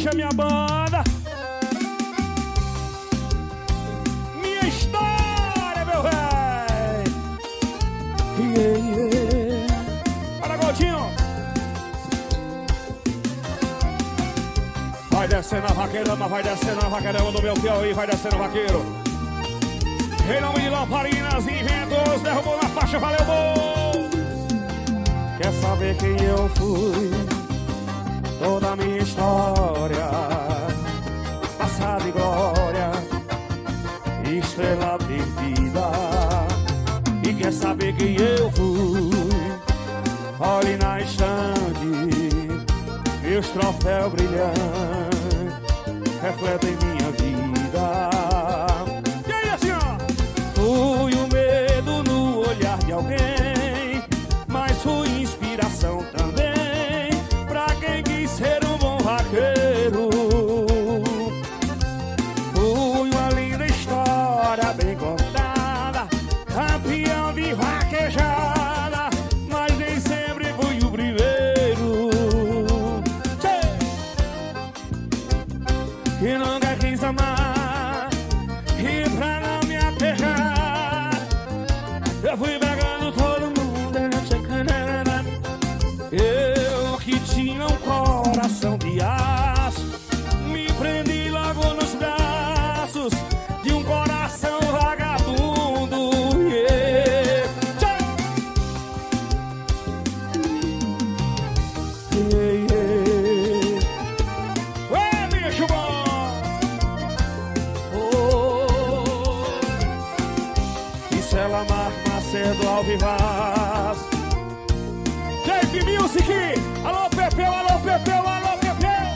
Puxa minha banda. Minha história, meu velho. Para, Goldinho. Vai descendo a vaqueirama, vai descendo a vaqueirama do meu Piauí, vai descendo o vaqueiro. Em nome de Lamparinas Inventos, derrubou na faixa, valeu, bom. Quer saber quem eu fui? Toda a minha história, passado e glória, estrela perdida. E quer saber quem eu fui? Olhe na estante, meus troféus brilhantes refletem minha vida. E aí, assim, ó. Fui o medo no olhar de alguém, mas fui inspiração também pra quem quis ser um bom vaqueiro. Fui uma linda história bem contada, campeão de vaquejada, mas nem sempre fui o primeiro. E nunca quis amar, e pra não me apegar, eu fui pegando todo mundo. Eu que tinha um coração de aço, me prendi logo nos braços de um coração vagabundo. Yeah. Yeah, yeah. Ué, bicho bom. Oh. Isso é Lamar Macedo ao Vivaz. JP Music, alô Pepeu, alô Pepeu, alô Pepeu.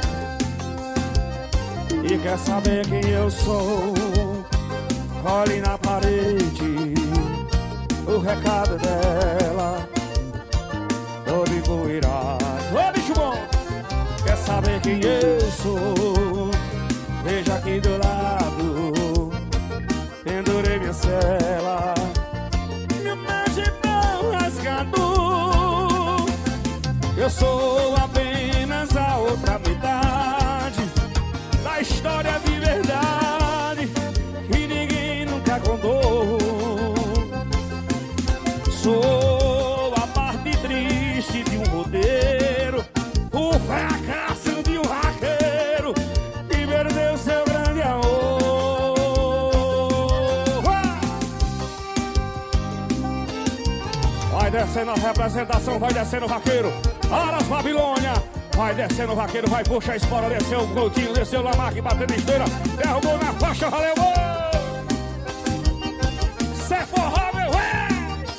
E quer saber quem eu sou? Olhe na parede o recado dela, todo empoeirado. Ô bicho bom! Quer saber quem eu sou? Veja aqui do lado, pendurei minha cela, minha mente não rasgado. Eu sou apenas a outra metade da história de verdade que ninguém nunca contou. Sou a parte triste de um roteiro, o fracasso de um vaqueiro que perdeu seu grande amor. Vai descendo a representação, vai descendo o vaqueiro. Aras Babilônia, vai descendo o vaqueiro, vai puxar a espora, desceu o Coutinho, desceu o Lamarque, batendo esteira, derrubou na faixa, valeu, gol! Cê forró, meu rei!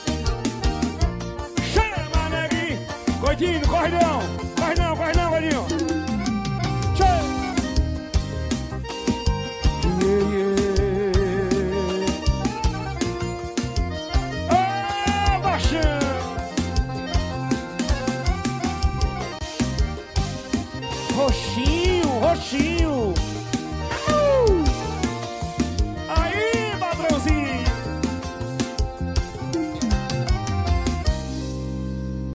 Chama, neguinho! Coutinho, corre não! Corre não, Coutinho! Tchau! Yeah, yeah. Oh, baixão! Roxinho, roxinho.